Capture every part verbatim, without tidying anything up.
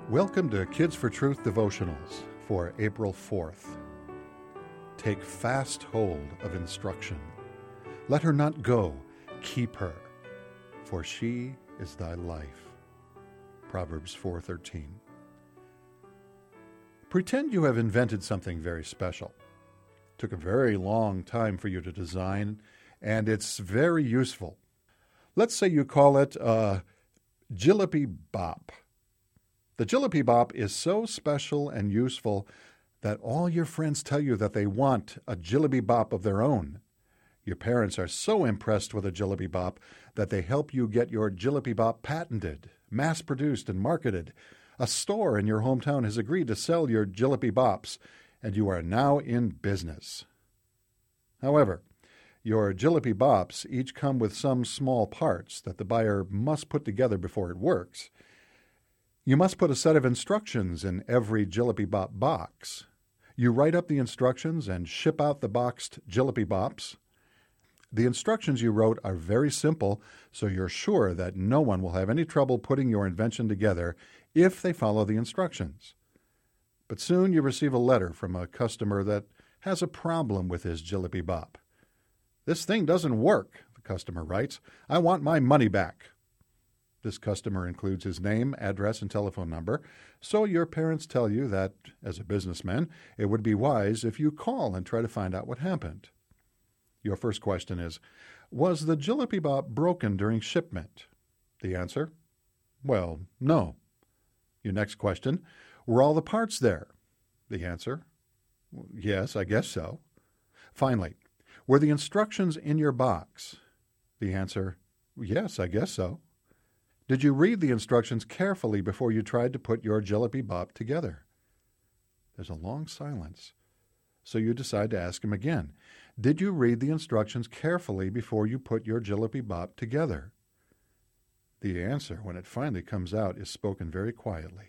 Welcome to Kids for Truth devotionals for April fourth. Take fast hold of instruction. Let her not go. Keep her, for she is thy life. Proverbs four thirteen. Pretend you have invented something very special. It took a very long time for you to design, and it's very useful. Let's say you call it a Jillaby Bop. The Jillaby Bop is so special and useful that all your friends tell you that they want a Jillaby Bop of their own. Your parents are so impressed with a Jillaby Bop that they help you get your Jillaby Bop patented, mass-produced, and marketed. A store in your hometown has agreed to sell your Jillaby Bops, and you are now in business. However, your Jillaby Bops each come with some small parts that the buyer must put together before it works. You must put a set of instructions in every Jillaby Bop box. You write up the instructions and ship out the boxed Jillaby Bops. The instructions you wrote are very simple, so you're sure that no one will have any trouble putting your invention together if they follow the instructions. But soon you receive a letter from a customer that has a problem with his Jillaby Bop. "This thing doesn't work," the customer writes. "I want my money back." This customer includes his name, address, and telephone number, so your parents tell you that, as a businessman, it would be wise if you call and try to find out what happened. Your first question is, was the Jillaby Bop broken during shipment? The answer? Well, no. Your next question, were all the parts there? The answer? Yes, I guess so. Finally, were the instructions in your box? The answer? Yes, I guess so. Did you read the instructions carefully before you tried to put your Jillaby Bop together? There's a long silence, so you decide to ask him again. Did you read the instructions carefully before you put your Jillaby Bop together? The answer, when it finally comes out, is spoken very quietly.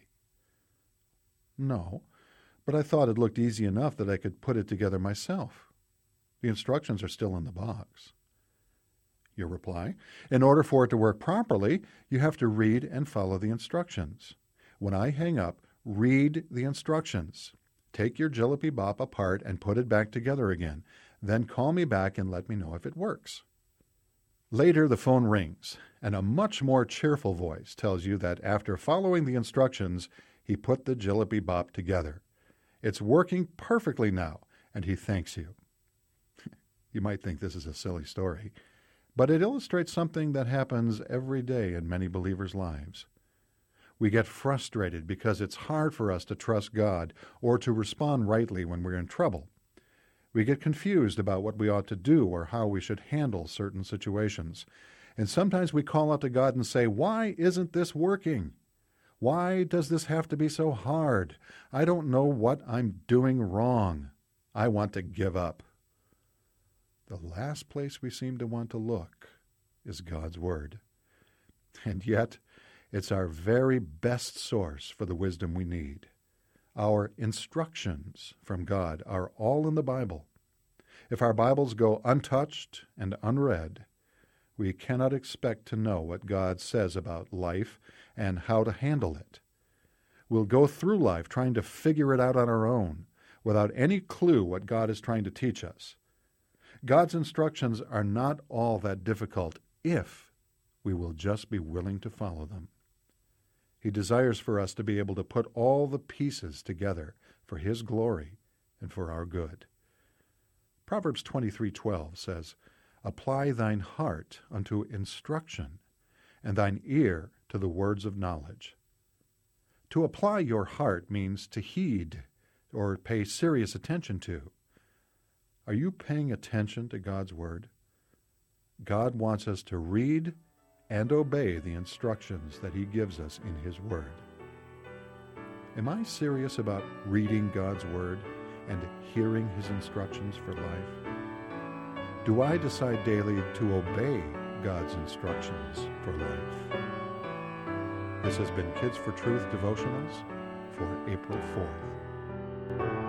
No, but I thought it looked easy enough that I could put it together myself. The instructions are still in the box. Your reply, in order for it to work properly, you have to read and follow the instructions. When I hang up, read the instructions. Take your Jillaby Bop apart and put it back together again. Then call me back and let me know if it works. Later, the phone rings, and a much more cheerful voice tells you that after following the instructions, he put the Jillaby Bop together. It's working perfectly now, and he thanks you. You might think this is a silly story, but it illustrates something that happens every day in many believers' lives. We get frustrated because it's hard for us to trust God or to respond rightly when we're in trouble. We get confused about what we ought to do or how we should handle certain situations. And sometimes we call out to God and say, "Why isn't this working? Why does this have to be so hard? I don't know what I'm doing wrong. I want to give up." The last place we seem to want to look is God's Word. And yet, it's our very best source for the wisdom we need. Our instructions from God are all in the Bible. If our Bibles go untouched and unread, we cannot expect to know what God says about life and how to handle it. We'll go through life trying to figure it out on our own, without any clue what God is trying to teach us. God's instructions are not all that difficult if we will just be willing to follow them. He desires for us to be able to put all the pieces together for His glory and for our good. Proverbs twenty-three twelve says, "Apply thine heart unto instruction, and thine ear to the words of knowledge." To apply your heart means to heed or pay serious attention to. Are you paying attention to God's Word? God wants us to read and obey the instructions that He gives us in His Word. Am I serious about reading God's Word and hearing His instructions for life? Do I decide daily to obey God's instructions for life? This has been Kids for Truth Devotionals for April fourth.